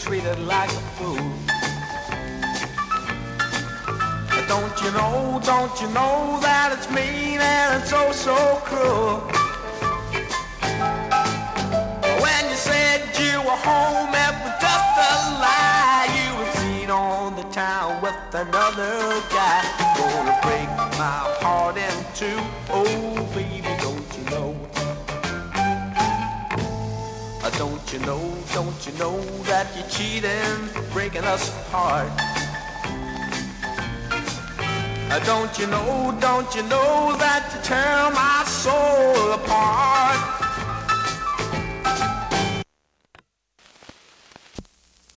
treated like a fool. Don't you know that it's mean and it's oh so cruel? When you said you were home, it was just a lie. You were seen on the town with another guy. Gonna break my heart in two. Oh baby, don't you know? Don't you know that you're cheating, breaking us apart? Don't you know that you tear my soul apart?